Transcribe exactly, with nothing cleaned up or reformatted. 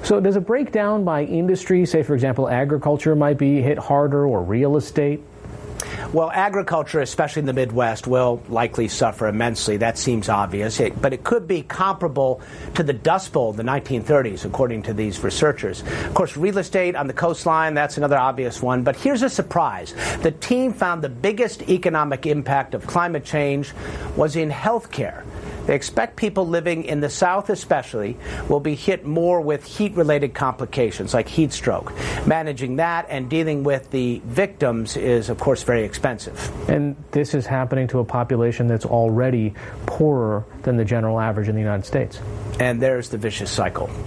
So does a breakdown by industry, say for example agriculture, might be hit harder, or real estate? Well, agriculture, especially in the Midwest, will likely suffer immensely. That seems obvious. It, but it could be comparable to the Dust Bowl in the nineteen thirties, according to these researchers. Of course, real estate on the coastline, that's another obvious one. But here's a surprise. The team found the biggest economic impact of climate change was in healthcare. They expect people living in the South especially will be hit more with heat-related complications like heat stroke. Managing that and dealing with the victims is, of course, very expensive. And this is happening to a population that's already poorer than the general average in the United States. And there's the vicious cycle.